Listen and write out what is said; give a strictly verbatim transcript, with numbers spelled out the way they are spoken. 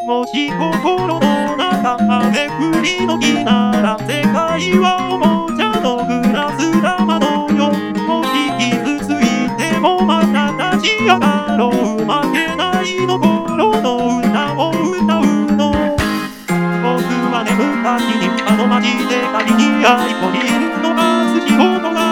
もし心の中雨降りの日なら世界はおもちゃのグラス玉のよ。もし傷ついてもまた立ち上がろう。負けないの心の歌を歌うの。僕はね昔にあの街で仮に愛子にいるのが好き事が